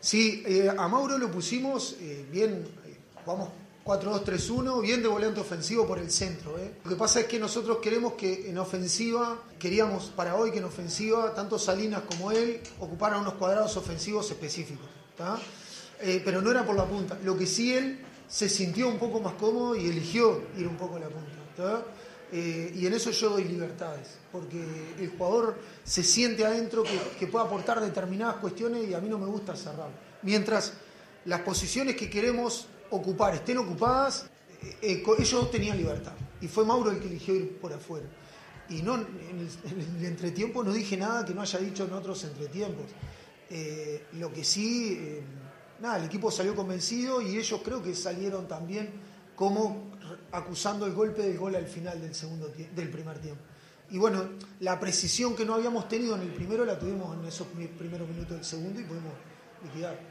Sí, a Mauro lo pusimos bien, vamos 4-2-3-1, bien de volante ofensivo por el centro. Lo que pasa es que nosotros queremos que en ofensiva, queríamos para hoy que en ofensiva, tanto Salinas como él ocuparan unos cuadrados ofensivos específicos. Pero no era por la punta. Lo que sí él se sintió un poco más cómodo y eligió ir un poco a la punta. Y en eso yo doy libertades, porque el jugador se siente adentro que puede aportar determinadas cuestiones y a mí no me gusta cerrar. Mientras las posiciones que queremos ocupar estén ocupadas, ellos tenían libertad. Y fue Mauro el que eligió ir por afuera. Y no, en el entretiempo no dije nada que no haya dicho en otros entretiempos. Lo que sí, nada, el equipo salió convencido y ellos creo que salieron también como acusando el golpe del gol al final del primer tiempo. Y bueno, la precisión que no habíamos tenido en el primero la tuvimos en esos primeros minutos del segundo y pudimos liquidar.